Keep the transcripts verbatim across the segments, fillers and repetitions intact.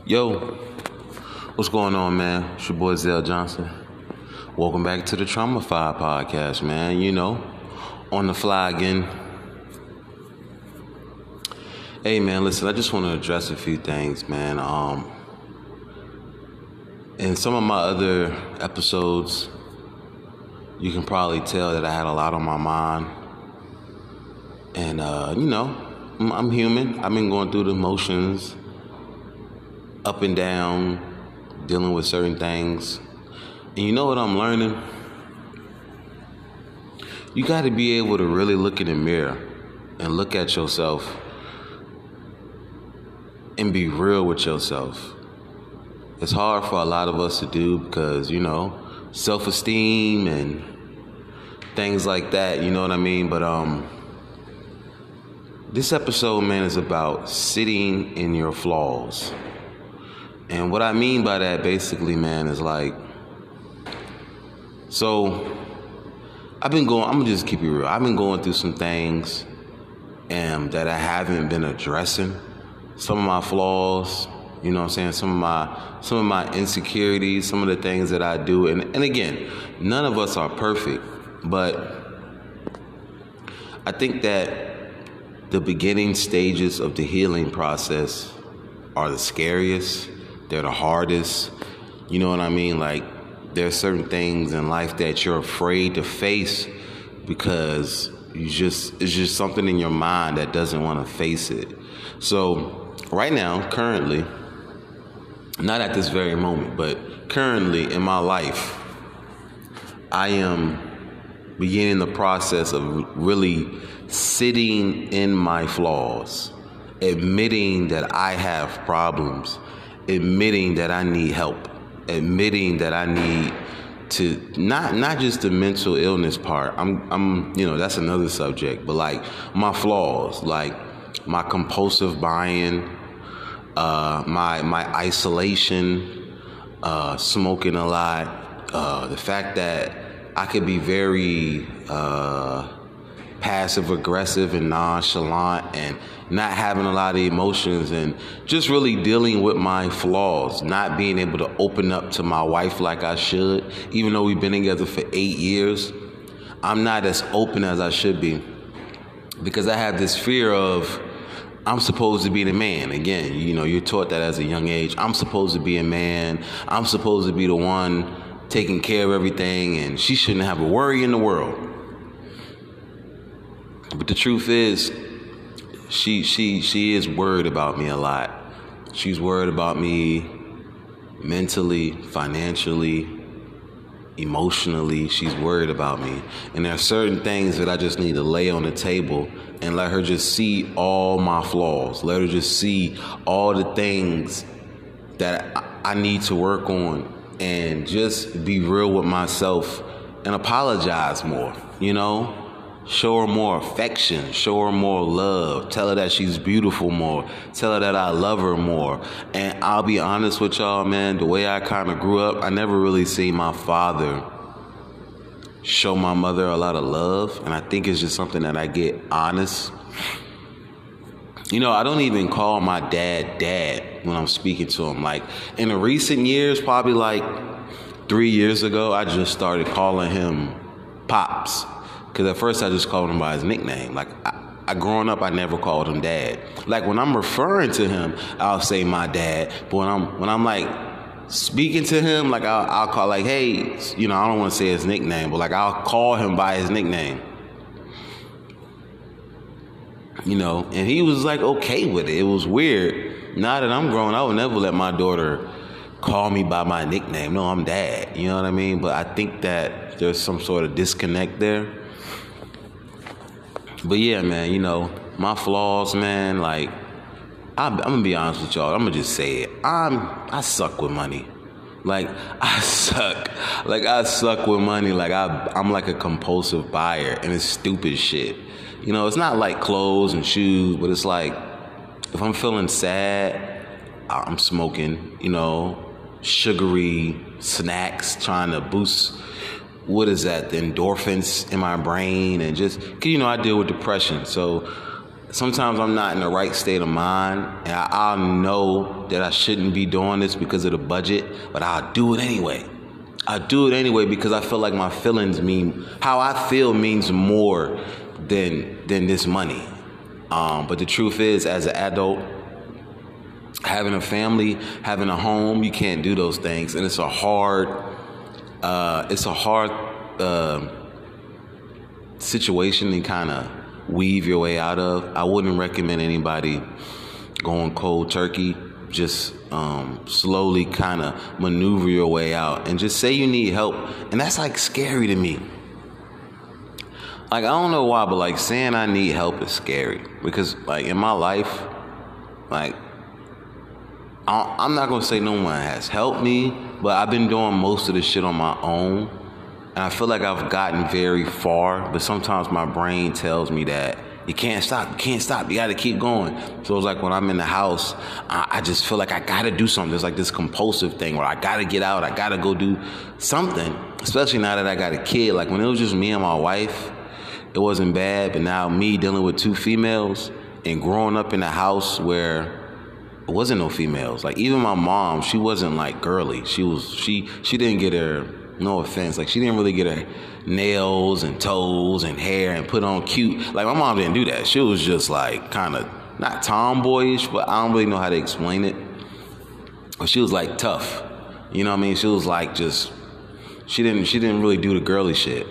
Yo, what's going on, man? It's your boy Zell Johnson. Welcome back to the Traumafy podcast, man. You know, on the fly again. Hey, man, listen, I just want to address a few things, man. Um, in some of my other episodes, you can probably tell that I had a lot on my mind. And, uh, you know, I'm, I'm human. I've been going through the motions, up and down, dealing with certain things. And you know what I'm learning? You got to be able to really look in the mirror and look at yourself and be real with yourself. It's hard for a lot of us to do because, you know, self-esteem and things like that, you know what I mean? But um, this episode, man, is about sitting in your flaws. And what I mean by that, basically, man, is like, so I've been going, I'm going to just keep it real. I've been going through some things um, that I haven't been addressing. Some of my flaws, you know what I'm saying? Some of my some of my insecurities, some of the things that I do. And, and again, none of us are perfect. But I think that the beginning stages of the healing process are the scariest. They're the hardest. You know what I mean? Like, there are certain things in life that you're afraid to face because you just it's just something in your mind that doesn't want to face it. So right now, currently, not at this very moment, but currently in my life, I am beginning the process of really sitting in my flaws, admitting that I have problems, admitting that I need help, admitting that I need to not not just the mental illness part. I'm I'm you know, that's another subject, but like my flaws, like my compulsive buying, uh, my my isolation, uh, smoking a lot, uh, the fact that I could be very uh, passive aggressive and nonchalant and not having a lot of emotions and just really dealing with my flaws, not being able to open up to my wife like I should. Even though we've been together for eight years, I'm not as open as I should be because I have this fear of I'm supposed to be the man. Again, you know, you're taught that as a young age. I'm supposed to be a man. I'm supposed to be the one taking care of everything, and she shouldn't have a worry in the world. But the truth is, she she she is worried about me a lot. She's worried about me mentally, financially, emotionally. She's worried about me. And there are certain things that I just need to lay on the table and let her just see all my flaws. Let her just see all the things that I need to work on and just be real with myself and apologize more, you know? Show her more affection, show her more love, tell her that she's beautiful more, tell her that I love her more. And I'll be honest with y'all, man, the way I kind of grew up, I never really seen my father show my mother a lot of love. And I think it's just something that I get honest. You know, I don't even call my dad dad when I'm speaking to him. Like, in the recent years, probably like three years ago, I just started calling him Pops. Because at first I just called him by his nickname. Like, I, I growing up, I never called him dad. Like, when I'm referring to him, I'll say my dad. But when I'm when I'm like speaking to him, like I'll, I'll call like, hey, you know, I don't want to say his nickname, but like I'll call him by his nickname. You know, and he was like okay with it. It was weird. Now that I'm grown, I would never let my daughter call me by my nickname. No, I'm dad. You know what I mean? But I think that there's some sort of disconnect there. But yeah, man, you know, my flaws, man, like, I'm, I'm gonna be honest with y'all. I'm gonna just say it. I'm, I suck with money. Like, I suck. Like, I suck with money. Like, I, I'm like a compulsive buyer, and it's stupid shit. You know, it's not like clothes and shoes, but it's like, if I'm feeling sad, I'm smoking, you know, sugary snacks, trying to boost what is that, the endorphins in my brain, and just, cause you know, I deal with depression. So sometimes I'm not in the right state of mind, and I, I'll know that I shouldn't be doing this because of the budget, but I'll do it anyway. I do it anyway because I feel like my feelings mean, how I feel means more than than this money. Um, but the truth is, as an adult, having a family, having a home, you can't do those things, and it's a hard, uh, it's a hard uh, situation to kind of weave your way out of. I wouldn't recommend anybody going cold turkey. Just um, slowly kind of maneuver your way out and just say you need help. And that's like scary to me. Like, I don't know why, but like saying I need help is scary because like in my life, like I I'm not going to say no one has helped me, but I've been doing most of this shit on my own. And I feel like I've gotten very far, but sometimes my brain tells me that you can't stop, you can't stop, you got to keep going. So it's like when I'm in the house, I, I just feel like I got to do something. There's like this compulsive thing where I got to get out, I got to go do something, especially now that I got a kid. Like when it was just me and my wife, it wasn't bad, but now me dealing with two females and growing up in a house where it wasn't no females. Like even my mom, she wasn't like girly. She was, she, she didn't get her, no offense, like she didn't really get her nails and toes and hair and put on cute. Like my mom didn't do that. She was just like kind of not tomboyish, but I don't really know how to explain it. But she was like tough. You know what I mean? She was like just, she didn't, she didn't really do the girly shit.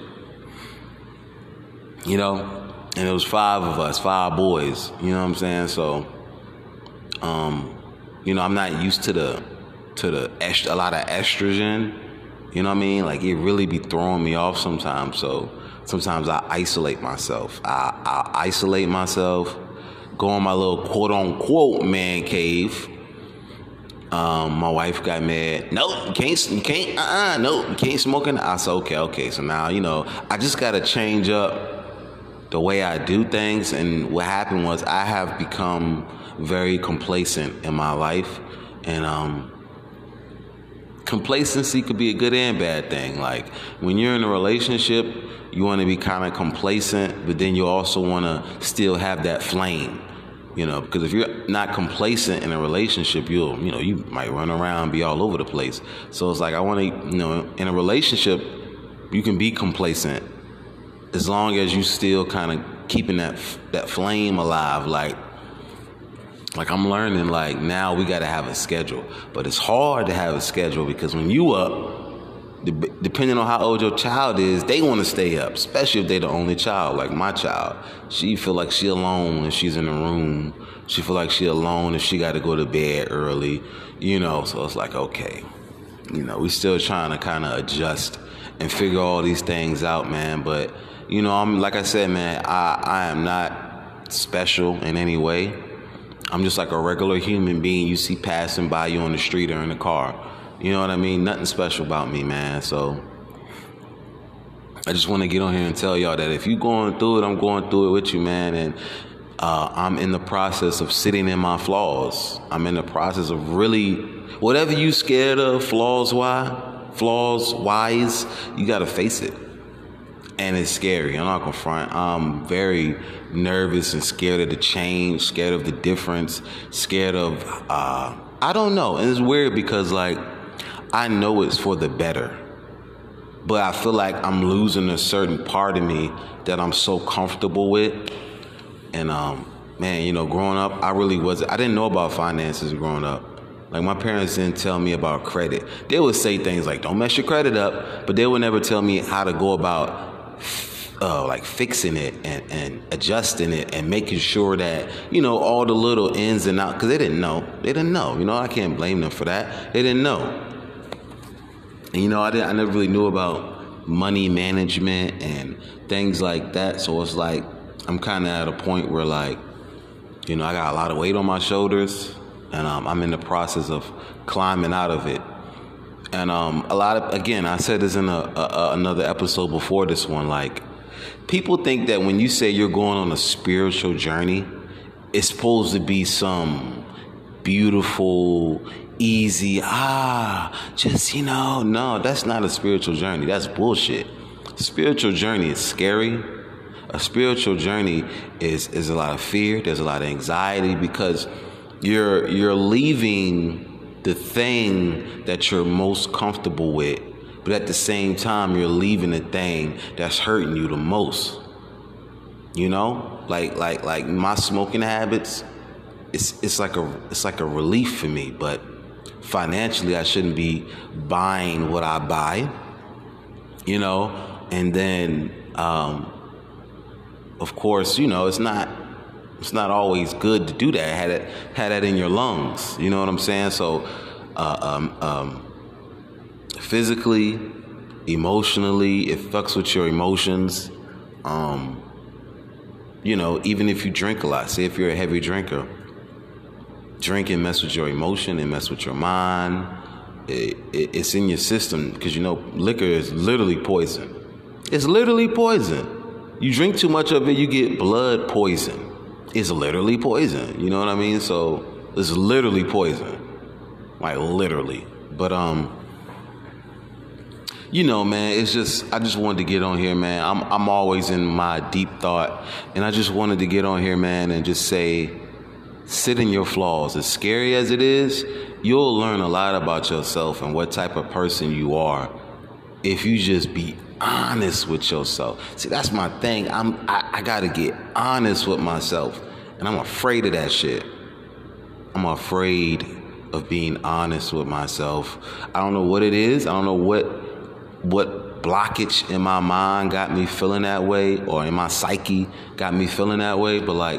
You know? And it was five of us, five boys. You know what I'm saying? So, um, you know, I'm not used to the, to the, est- a lot of estrogen. You know what I mean? Like, it really be throwing me off sometimes. So sometimes I isolate myself. I, I isolate myself, go in my little quote-unquote man cave. Um, my wife got mad. Nope, you can't, you can't, uh-uh, nope, you can't smoke in the-" I said, okay, okay. So now, you know, I just got to change up the way I do things. And what happened was I have become very complacent in my life. And, um, complacency could be a good and bad thing. Like when you're in a relationship, you want to be kind of complacent, but then you also want to still have that flame, you know, because if you're not complacent in a relationship, you'll, you know, you might run around, be all over the place. So it's like, I want to, you know, in a relationship, you can be complacent as long as you still kind of keeping that, that flame alive. Like, Like I'm learning, like now we got to have a schedule, but it's hard to have a schedule because when you up, de- depending on how old your child is, they want to stay up, especially if they're the only child. Like my child, she feel like she alone if she's in the room. She feel like she alone if she got to go to bed early, you know. So it's like, okay, you know, we still trying to kind of adjust and figure all these things out, man. But you know, I'm like I said, man, I I am not special in any way. I'm just like a regular human being you see passing by you on the street or in the car. You know what I mean? Nothing special about me, man. So I just want to get on here and tell y'all that if you're going through it, I'm going through it with you, man. And uh, I'm in the process of sitting in my flaws. I'm in the process of really, whatever you scared of, flaws why, flaws wise, you got to face it. And it's scary. I'm not gonna front. I'm very nervous and scared of the change, scared of the difference, scared of, uh, I don't know. And it's weird because, like, I know it's for the better. But I feel like I'm losing a certain part of me that I'm so comfortable with. And, um, man, you know, growing up, I really wasn't, I didn't know about finances growing up. Like, my parents didn't tell me about credit. They would say things like, don't mess your credit up, but they would never tell me how to go about Uh, like fixing it and, and adjusting it and making sure that, you know, all the little ins and outs, because they didn't know. They didn't know. You know, I can't blame them for that. They didn't know. And, you know, I didn't, I never really knew about money management and things like that. So it's like I'm kind of at a point where, like, you know, I got a lot of weight on my shoulders and um, I'm in the process of climbing out of it. And um, a lot of, again, I said this in a, a, another episode before this one, like, people think that when you say you're going on a spiritual journey, it's supposed to be some beautiful, easy, ah, just, you know, no, that's not a spiritual journey. That's bullshit. Spiritual journey is scary. A spiritual journey is is a lot of fear. There's a lot of anxiety because you're you're leaving the thing that you're most comfortable with, but at the same time you're leaving the thing that's hurting you the most. You know, like like like my smoking habits. It's it's like a it's like a relief for me, but financially I shouldn't be buying what I buy. You know, and then. Um, Of course, you know, it's not it's not always good to do that. Had it had that in your lungs. You know what I'm saying? So uh, um, um, physically, emotionally, it fucks with your emotions. Um, you know, even if you drink a lot, say if you're a heavy drinker, drinking mess with your emotion, it mess with your mind. It, it, it's in your system because, you know, liquor is literally poison. It's literally poison. You drink too much of it, you get blood poison. It's literally poison. You know what I mean? So it's literally poison. Like literally. But um, you know, man, it's just I just wanted to get on here, man. I'm I'm always in my deep thought, and I just wanted to get on here, man, and just say, sit in your flaws. As scary as it is, you'll learn a lot about yourself and what type of person you are if you just be honest with yourself. See, that's my thing. I'm I, I gotta get honest with myself, and I'm afraid of that shit. I'm afraid of being honest with myself. I don't know what it is. I don't know what what blockage in my mind got me feeling that way, or in my psyche got me feeling that way. But like,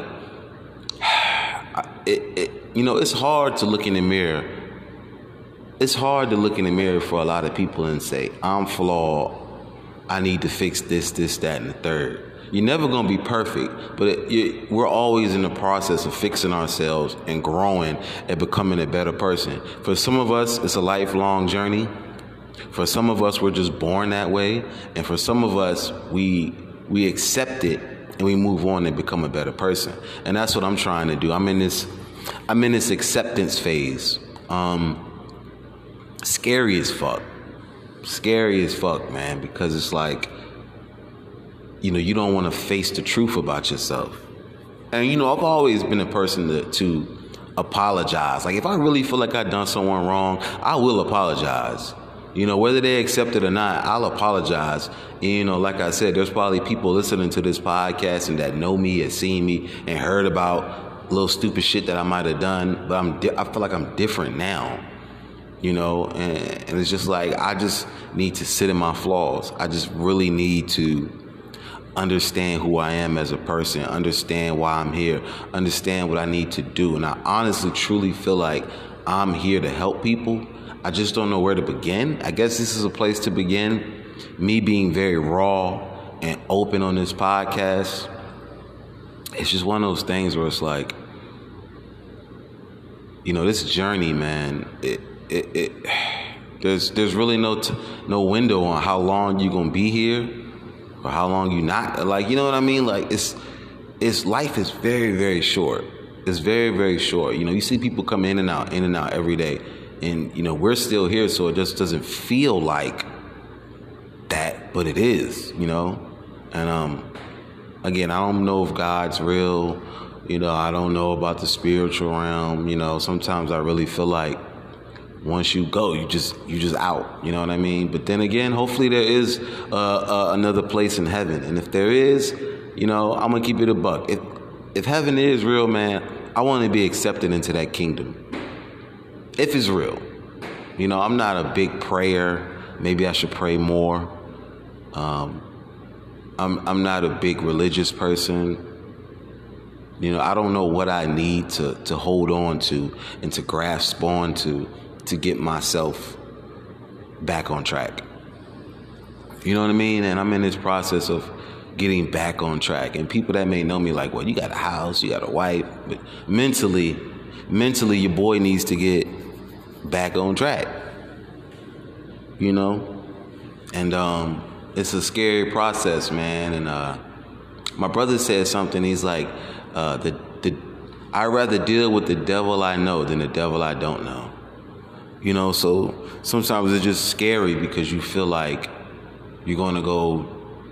it, it you know, it's hard to look in the mirror. It's hard to look in the mirror for a lot of people and say, I'm flawed. I need to fix this, this, that, and the third. You're never going to be perfect, but it, it, we're always in the process of fixing ourselves and growing and becoming a better person. For some of us, it's a lifelong journey. For some of us, we're just born that way. And for some of us, we we accept it and we move on and become a better person. And that's what I'm trying to do. I'm in this, I'm in this acceptance phase. Um, scary as fuck. Scary as fuck, man, because it's like, you know, you don't want to face the truth about yourself. And, you know, I've always been a person to, to apologize. Like, if I really feel like I've done someone wrong, I will apologize. You know, whether they accept it or not, I'll apologize. And, you know, like I said, there's probably people listening to this podcast and that know me, have seen me, and heard about little stupid shit that I might have done. But I'm, di- I feel like I'm different now. You know, and, and it's just like, I just need to sit in my flaws. I just really need to understand who I am as a person, understand why I'm here, understand what I need to do. And I honestly, truly feel like I'm here to help people. I just don't know where to begin. I guess this is a place to begin. Me being very raw and open on this podcast. It's just one of those things where it's like, you know, this journey, man, it, It, it there's there's really no t- no window on how long you're gonna be here or how long you not, like, you know what I mean? Like, it's it's life is very, very short. It's very, very short. You know, you see people come in and out, in and out every day, and you know, we're still here, so it just doesn't feel like that, but it is, you know. And um again, I don't know if God's real, you know, I don't know about the spiritual realm, you know. Sometimes I really feel like once you go, you just you just out. You know what I mean? But then again, hopefully there is uh, uh, another place in heaven. And if there is, you know, I'm gonna keep it a buck. If if heaven is real, man, I want to be accepted into that kingdom. If it's real, you know, I'm not a big prayer. Maybe I should pray more. Um, I'm I'm not a big religious person. You know, I don't know what I need to to hold on to and to grasp on to. to get myself back on track. You know what I mean? And I'm in this process of getting back on track. And people that may know me like, well, you got a house, you got a wife. But mentally, mentally, your boy needs to get back on track. You know? And um, it's a scary process, man. And uh, my brother said something. He's like, uh, the, the, I'd rather deal with the devil I know than the devil I don't know. You know, so sometimes it's just scary because you feel like you're going to go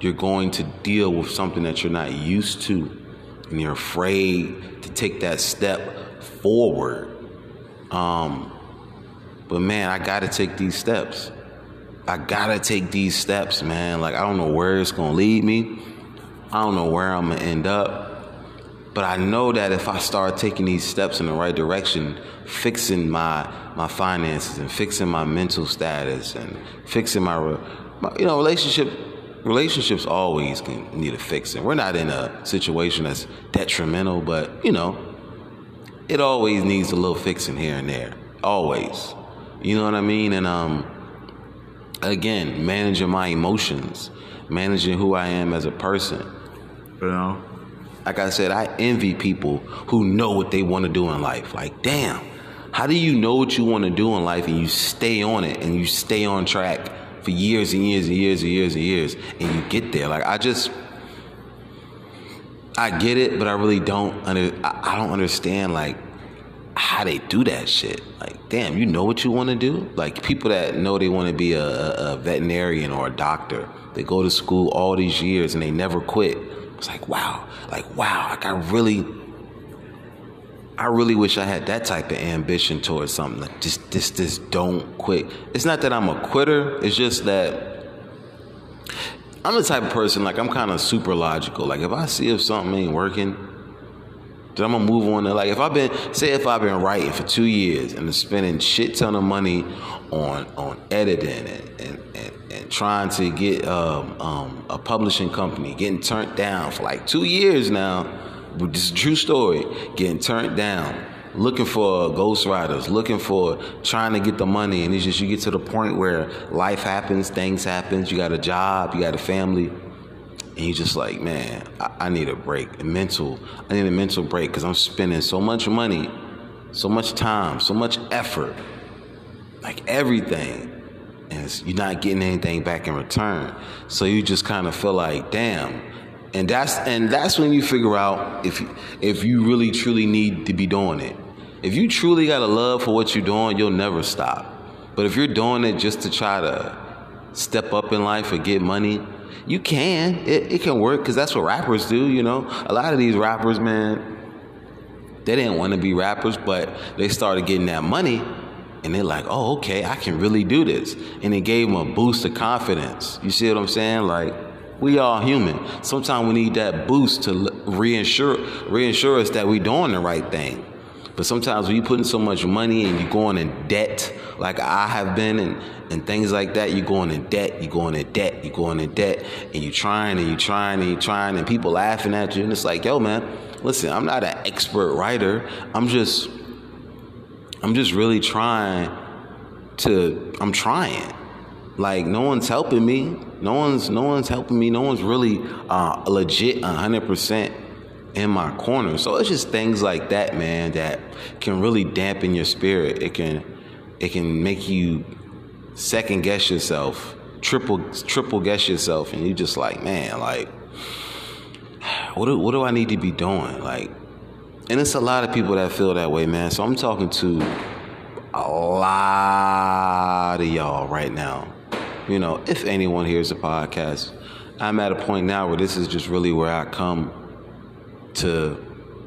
you're going to deal with something that you're not used to, and you're afraid to take that step forward. Um, but man, I gotta take these steps. I gotta take these steps, man. Like, I don't know where it's gonna lead me. I don't know where I'm gonna end up. But I know that if I start taking these steps in the right direction, fixing my my finances and fixing my mental status and fixing my, my you know, relationship, relationships always can need a fixing. We're not in a situation that's detrimental, but, you know, it always needs a little fixing here and there. Always. You know what I mean? And, um, again, managing my emotions, managing who I am as a person, you know? Like I said, I envy people who know what they want to do in life. Like, damn, how do you know what you want to do in life and you stay on it and you stay on track for years and years and years and years and years and you get there? Like, I just, I get it, but I really don't, under, I, I don't understand, like, how they do that shit. Like, damn, you know what you want to do? Like, people that know they want to be a, a veterinarian or a doctor, they go to school all these years and they never quit. It's like, wow, like, wow, like, I really, I really wish I had that type of ambition towards something. Like, just, just, just don't quit. It's not that I'm a quitter. It's just that I'm the type of person, like, I'm kind of super logical. Like, if I see if something ain't working, then I'm gonna move on to, like, if I've been, say if I've been writing for two years and spending shit ton of money on on editing and, and, and, and trying to get um, um, a publishing company, getting turned down for like two years now, this is a true story, getting turned down, looking for ghostwriters, looking for, trying to get the money, and it's just, you get to the point where life happens, things happen, you got a job, you got a family, and you just like, man, I, I need a break, a mental, I need a mental break, because I'm spending so much money, so much time, so much effort, like everything, and it's, you're not getting anything back in return. So you just kind of feel like, damn. And that's and that's when you figure out if if you really truly need to be doing it. If you truly got a love for what you're doing, you'll never stop. But if you're doing it just to try to step up in life or get money, you can. It, it can work, because that's what rappers do, you know. A lot of these rappers, man, they didn't want to be rappers, but they started getting that money, and they're like, oh, okay, I can really do this. And it gave them a boost of confidence. You see what I'm saying? Like, we all human. Sometimes we need that boost to reassure, reassure us that we're doing the right thing. But sometimes when you're putting so much money and you're going in debt, like I have been, and, and things like that, you're going in debt, you're going in debt, you're going in debt, and you're trying and you're trying and you're trying, and people laughing at you. And it's like, yo, man, listen, I'm not an expert writer. I'm just, I'm just really trying to, I'm trying. Like, no one's helping me. No one's, no one's helping me. No one's really uh, legit one hundred percent in my corner. So it's just things like that, man, that can really dampen your spirit. It can, it can make you second guess yourself, triple, triple guess yourself, and you just like, man, like, what do, what do I need to be doing? Like, and it's a lot of people that feel that way, man. So I'm talking to a lot of y'all right now. You know, if anyone hears the podcast, I'm at a point now where this is just really where I come to,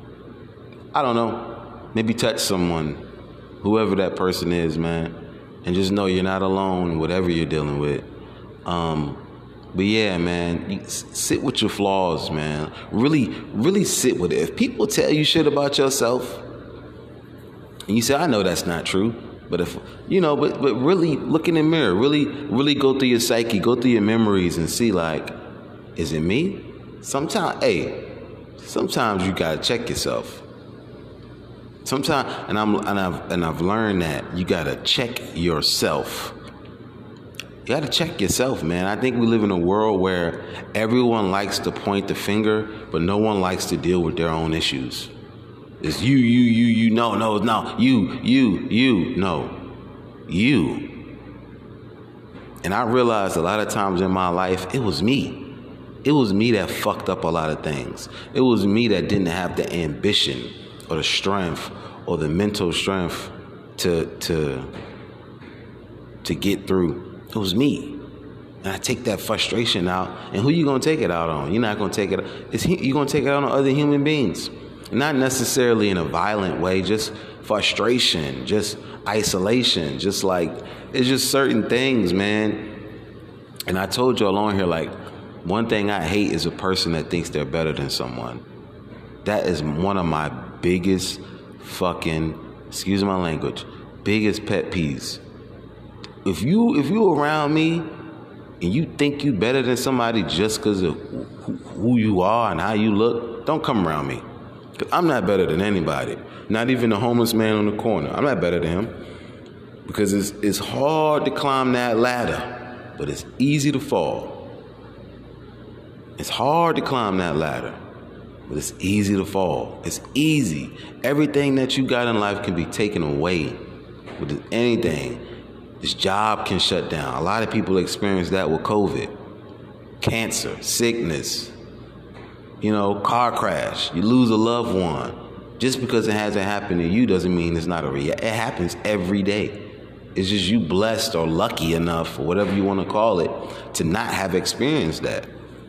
I don't know, maybe touch someone, whoever that person is, man, and just know you're not alone in whatever you're dealing with. Um, but yeah, man, you sit with your flaws, man. Really, really sit with it. If people tell you shit about yourself, and you say, I know that's not true, but if, you know, but, but really look in the mirror, really, really go through your psyche, go through your memories and see, like, is it me? Sometimes, hey, sometimes you gotta check yourself. Sometimes, and I'm, and I've, and I've learned that you gotta check yourself. You gotta check yourself, man. I think we live in a world where everyone likes to point the finger, but no one likes to deal with their own issues. It's you, you, you, you, no, no, no, you, you, you, no, you. And I realized a lot of times in my life, it was me. It was me that fucked up a lot of things. It was me that didn't have the ambition or the strength or the mental strength to, to, to get through. It was me. And I take that frustration out. And who you going to take it out on? You're not going to take it. It's, you're going to take it out on other human beings. Not necessarily in a violent way, just frustration, just isolation, just like, it's just certain things, man. And I told y'all on here, like, one thing I hate is a person that thinks they're better than someone. That is one of my biggest fucking, excuse my language, biggest pet peeves. If you if you around me and you think you better than somebody just because of who you are and how you look, don't come around me. Cause I'm not better than anybody. Not even the homeless man on the corner. I'm not better than him. Because it's it's hard to climb that ladder, but it's easy to fall. It's hard to climb that ladder, but it's easy to fall. It's easy. Everything that you got in life can be taken away with anything. This job can shut down. A lot of people experience that with COVID. Cancer, sickness, you know, car crash. You lose a loved one. Just because it hasn't happened to you doesn't mean it's not a reality. It happens every day. It's just you blessed or lucky enough, or whatever you want to call it, to not have experienced that.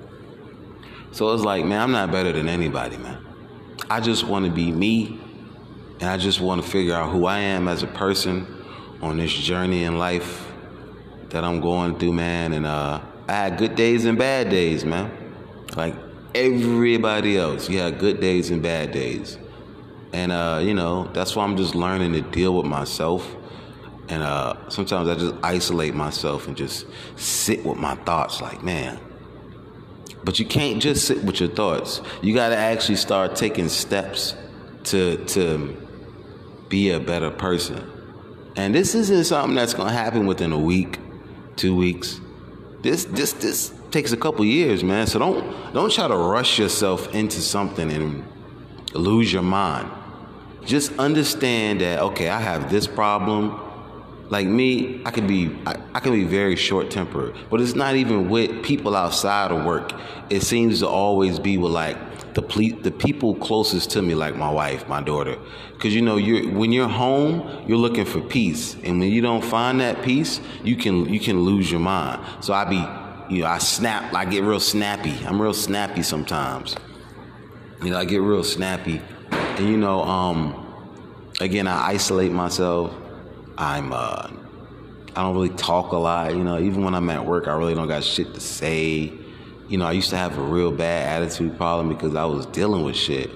So it's like, man, I'm not better than anybody, man. I just want to be me, and I just want to figure out who I am as a person on this journey in life that I'm going through, man. And uh, I had good days and bad days, man. Like everybody else, you had good days and bad days. And, uh, you know, that's why I'm just learning to deal with myself. And uh, sometimes I just isolate myself and just sit with my thoughts like, man. But you can't just sit with your thoughts. You got to actually start taking steps to to be a better person. And this isn't something that's going to happen within a week, two weeks. This this this takes a couple years, man. So don't don't try to rush yourself into something and lose your mind. Just understand that, okay, I have this problem. Like me, I can be I, I can be very short-tempered, but it's not even with people outside of work. It seems to always be with like the ple- the people closest to me, like my wife, my daughter. Because you know, you're when you're home, you're looking for peace, and when you don't find that peace, you can you can lose your mind. So I be, you know, I snap, I get real snappy. I'm real snappy sometimes. You know, I get real snappy, and you know, um, again, I isolate myself. I'm, uh, I don't really talk a lot, you know, even when I'm at work, I really don't got shit to say. You know, I used to have a real bad attitude problem because I was dealing with shit.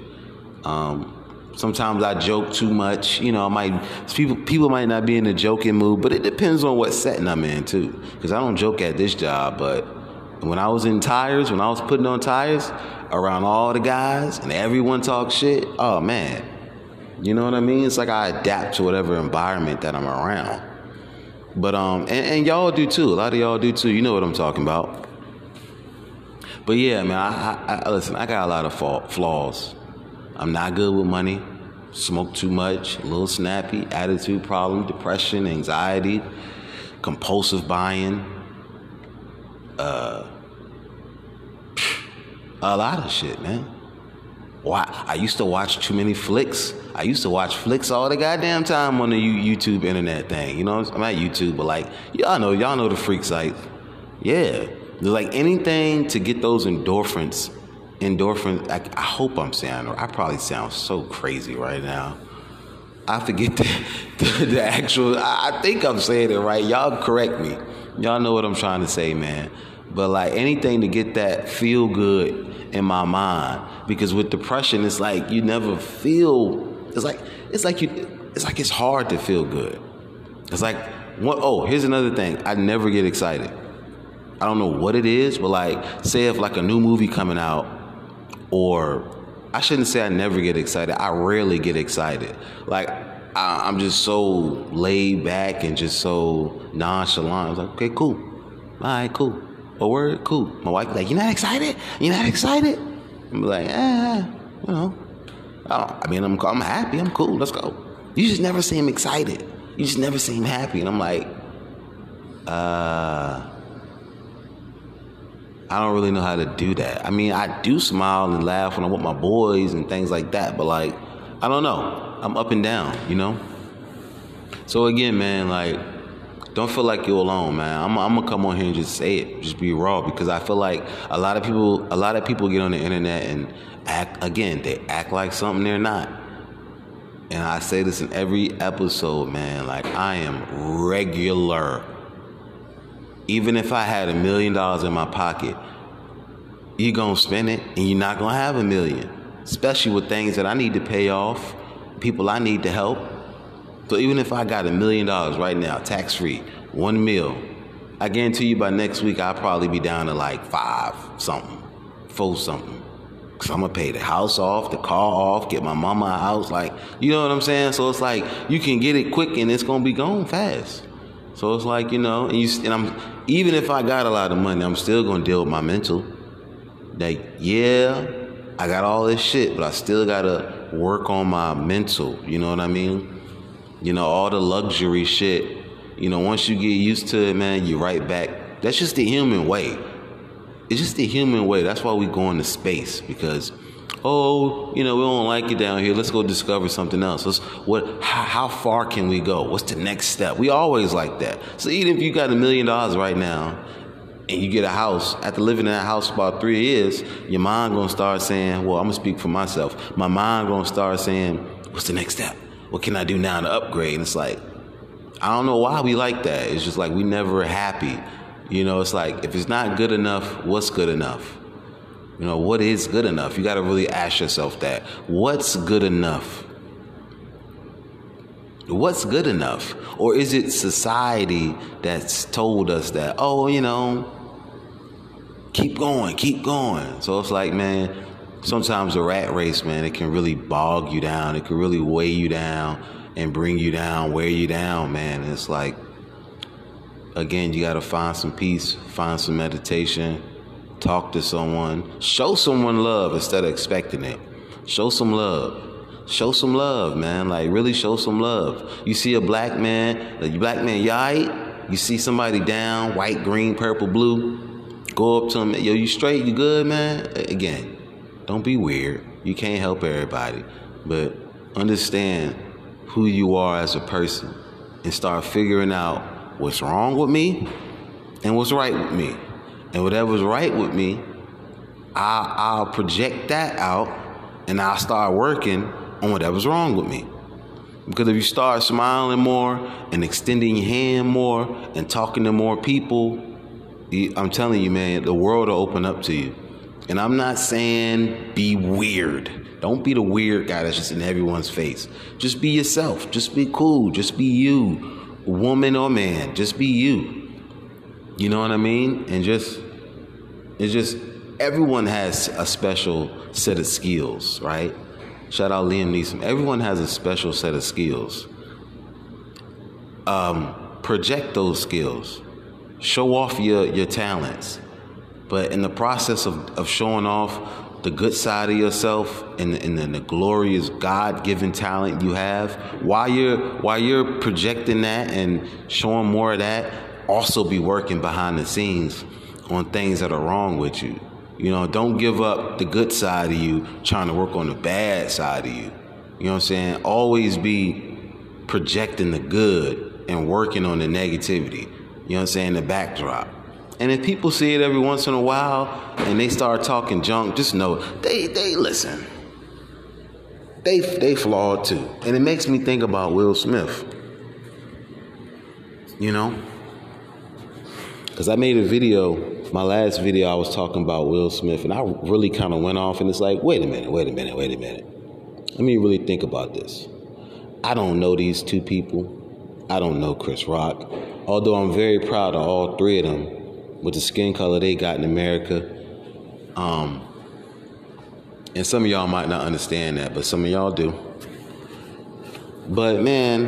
Um, sometimes I joke too much, you know, I might, people, people might not be in a joking mood, but it depends on what setting I'm in too. Cause I don't joke at this job, but when I was in tires, when I was putting on tires around all the guys and everyone talks shit, oh man. You know what I mean? It's like I adapt to whatever environment that I'm around. But, um, and, and y'all do too. A lot of y'all do too. You know what I'm talking about. But yeah, man, I, I, I listen, I got a lot of fa- flaws. I'm not good with money, smoke too much, a little snappy, attitude problem, depression, anxiety, compulsive buying, uh, a lot of shit, man. Why? I used to watch too many flicks. I used to watch flicks all the goddamn time on the YouTube internet thing. You know, I'm not YouTube, but like, y'all know, y'all know the freak site. Yeah. There's like anything to get those endorphins. Endorphins. I, I hope I'm saying, I probably sound so crazy right now. I forget the, the, the actual, I, I think I'm saying it right. Y'all correct me. Y'all know what I'm trying to say, man. But like anything to get that feel good in my mind, because with depression, it's like you never feel. It's like it's like you. It's like it's hard to feel good. It's like what? Oh, here's another thing. I never get excited. I don't know what it is, but like, say if like a new movie coming out, or I shouldn't say I never get excited. I rarely get excited. Like I, I'm just so laid back and just so nonchalant. I was like, okay, cool. All right, cool. A word, cool. My wife like, you not excited? You not excited? I'm like, eh, you know. Oh, I mean, I'm I'm happy. I'm cool. Let's go. You just never seem excited. You just never seem happy. And I'm like, uh, I don't really know how to do that. I mean, I do smile and laugh when I'm with my boys and things like that. But like, I don't know. I'm up and down, you know? So again, man, like, don't feel like you're alone, man. I'm, I'm gonna come on here and just say it, just be raw, because I feel like a lot of people, a lot of people get on the internet and act again. They act like something they're not. And I say this in every episode, man. Like, I am regular. Even if I had a million dollars in my pocket, you're gonna spend it, and you're not gonna have a million. Especially with things that I need to pay off, people I need to help. So even if I got a million dollars right now, tax free, one meal, I guarantee you by next week I'll probably be down to like five something, four something. Cause I'm gonna pay the house off, the car off, get my mama a house, like, you know what I'm saying? So it's like you can get it quick and it's gonna be gone fast. So it's like, you know, and, you, and I'm even if I got a lot of money, I'm still gonna deal with my mental. Like, yeah, I got all this shit, but I still gotta work on my mental. You know what I mean? You know, all the luxury shit, you know, once you get used to it, man, you're right back. That's just the human way. It's just the human way. That's why we go into space, because, oh, you know, we don't like it down here. Let's go discover something else. Let's, what? How, how far can we go? What's the next step? We always like that. So even if you got a million dollars right now and you get a house, after living in that house for about three years, your mind going to start saying, well, I'm going to speak for myself. My mind going to start saying, what's the next step? What can I do now to upgrade? And it's like, I don't know why we like that. It's just like we never happy. You know, it's like, if it's not good enough, what's good enough? You know, what is good enough? You got to really ask yourself that. What's good enough? What's good enough? Or is it society that's told us that, oh, you know, keep going, keep going. So it's like, man, sometimes the rat race, man, it can really bog you down. It can really weigh you down and bring you down, wear you down, man. And it's like, again, you got to find some peace, find some meditation, talk to someone, show someone love instead of expecting it. Show some love. Show some love, man. Like, really show some love. You see a black man, a black man, you all right? You see somebody down, white, green, purple, blue, go up to him, yo, you straight, you good, man? Again, don't be weird. You can't help everybody. But understand who you are as a person and start figuring out what's wrong with me and what's right with me. And whatever's right with me, I'll, I'll project that out and I'll start working on whatever's wrong with me. Because if you start smiling more and extending your hand more and talking to more people, I'm telling you, man, the world will open up to you. And I'm not saying be weird. Don't be the weird guy that's just in everyone's face. Just be yourself. Just be cool. Just be you. Woman or man. Just be you. You know what I mean? And just, it's just, everyone has a special set of skills, right? Shout out Liam Neeson. Everyone has a special set of skills. Um, project those skills. Show off your, your talents. But in the process of, of showing off the good side of yourself and, and the, the glorious God-given talent you have, while you're while you're projecting that and showing more of that, also be working behind the scenes on things that are wrong with you. You know, don't give up the good side of you trying to work on the bad side of you. You know what I'm saying? Always be projecting the good and working on the negativity. You know what I'm saying? The backdrop. And if people see it every once in a while and they start talking junk, just know they they listen. They they flawed too. And it makes me think about Will Smith. You know? Because I made a video, my last video I was talking about Will Smith, and I really kind of went off, and it's like, wait a minute, wait a minute, wait a minute. Let me really think about this. I don't know these two people. I don't know Chris Rock. Although I'm very proud of all three of them with the skin color they got in America. Um, and some of y'all might not understand that, but some of y'all do. But man,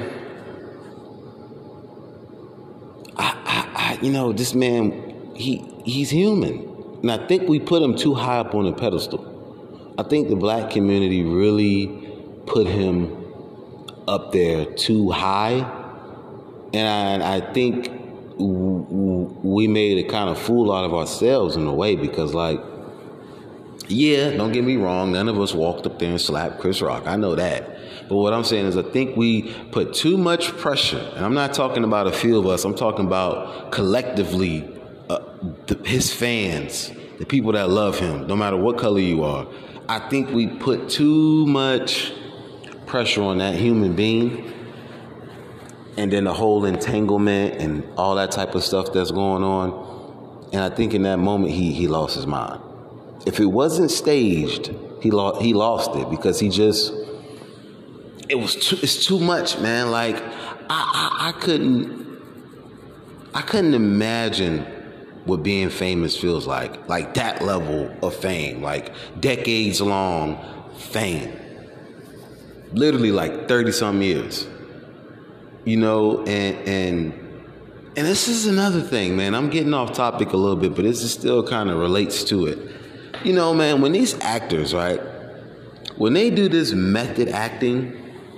I, I, I you know, this man, he he's human. And I think we put him too high up on a pedestal. I think the black community really put him up there too high. And I, I think we made a kind of fool out of ourselves in a way, because like Yeah, don't get me wrong. None of us walked up there and slapped Chris Rock. I know that. But what I'm saying is I think we put too much pressure. And I'm not talking about a few of us. I'm talking about collectively uh, the, his fans, the people that love him, no matter what color you are. I think we put too much pressure on that human being. And then the whole entanglement and all that type of stuff that's going on. And I think in that moment, he he lost his mind. If it wasn't staged, he lost he lost it because he just it was too, it's too much, man. Like I, I I couldn't I couldn't imagine what being famous feels like. Like that level of fame, like decades long fame. Literally like thirty some years. You know, and and and this is another thing, man. I'm getting off topic a little bit, but this is still kind of relates to it. You know, man, when these actors, right, when they do this method acting,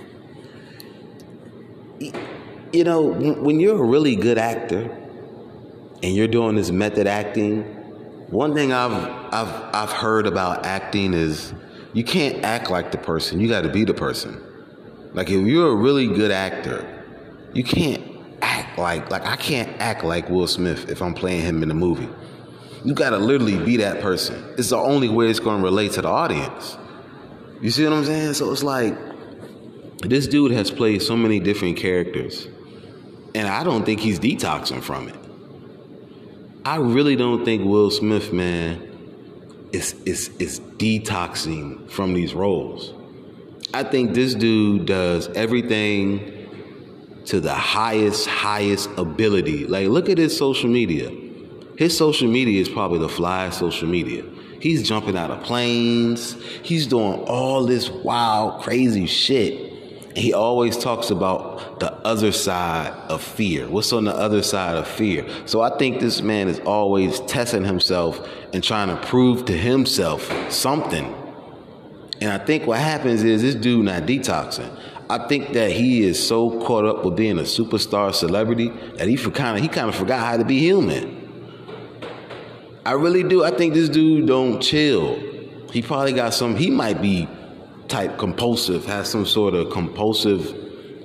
you know, when you're a really good actor and you're doing this method acting, one thing I've I've I've heard about acting is you can't act like the person. You got to be the person. Like if you're a really good actor, you can't act like, like I can't act like Will Smith if I'm playing him in a movie. You gotta literally be that person. It's the only way it's gonna relate to the audience. You see what I'm saying? So it's like, this dude has played so many different characters, and I don't think he's detoxing from it. I really don't think Will Smith, man, is, is, is detoxing from these roles. I think this dude does everything to the highest, highest ability. Like, look at his social media. His social media is probably the flyest social media. He's jumping out of planes. He's doing all this wild, crazy shit. And he always talks about the other side of fear. What's on the other side of fear? So I think this man is always testing himself and trying to prove to himself something. And I think what happens is this dude not detoxing. I think that he is so caught up with being a superstar celebrity that he for kind of he kind of forgot how to be human. I really do. I think this dude don't chill. He probably got some. He might be type compulsive, has some sort of compulsive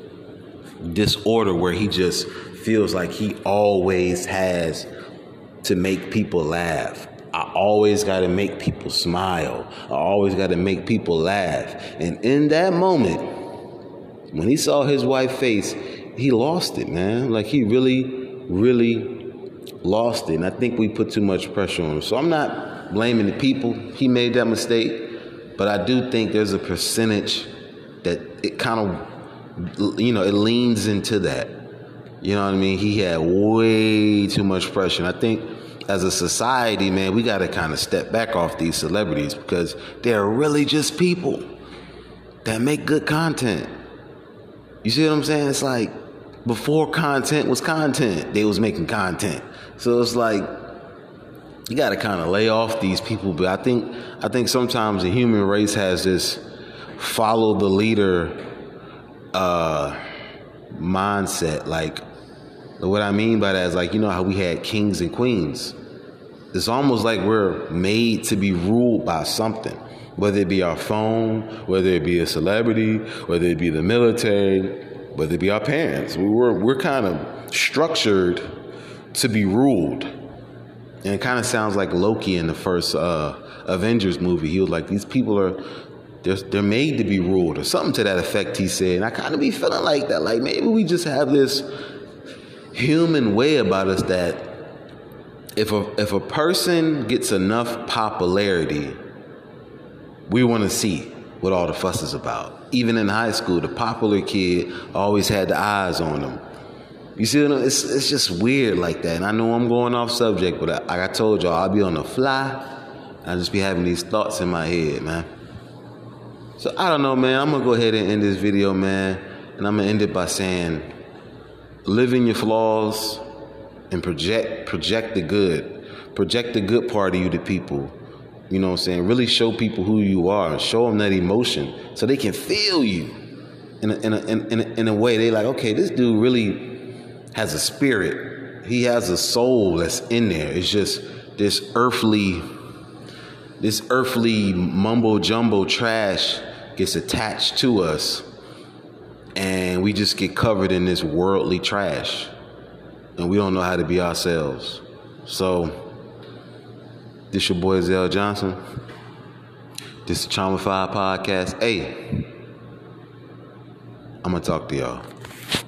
disorder where he just feels like he always has to make people laugh. I always got to make people smile. I always got to make people laugh. And in that moment, when he saw his wife's face, he lost it, man. Like he really, really lost it. And I think we put too much pressure on him. So I'm not blaming the people. He made that mistake. But I do think there's a percentage that it kind of, you know, it leans into that. You know what I mean? He had way too much pressure. And I think as a society, man, we got to kind of step back off these celebrities because they're really just people that make good content. You see what I'm saying? It's like before content was content, they was making content. So it's like you got to kind of lay off these people. But I think I think sometimes the human race has this follow the leader uh, mindset. Like what I mean by that is like, you know how we had kings and queens. It's almost like we're made to be ruled by something. Whether it be our phone, whether it be a celebrity, whether it be the military, whether it be our parents. We were, we're kind of structured to be ruled. And it kind of sounds like Loki in the first uh, Avengers movie. He was like, these people are, they're, they're made to be ruled, or something to that effect, he said. And I kind of be feeling like that. Like maybe we just have this human way about us that if a, if a person gets enough popularity, we want to see what all the fuss is about. Even in high school, the popular kid always had the eyes on them. You see, it's it's just weird like that. And I know I'm going off subject, but like I told y'all, I'll be on the fly. I just be having these thoughts in my head, man. So I don't know, man. I'm gonna go ahead and end this video, man, and I'm gonna end it by saying, live in your flaws and project project the good, project the good part of you to people. You know what I'm saying? Really show people who you are and show them that emotion so they can feel you in a, in a, in a, in a way. They like, okay, this dude really has a spirit. He has a soul that's in there. It's just this earthly this earthly mumbo jumbo trash gets attached to us, and we just get covered in this worldly trash, and we don't know how to be ourselves. So, this your boy Zell Johnson. This is the Trauma five Podcast. Hey, I'm gonna talk to y'all.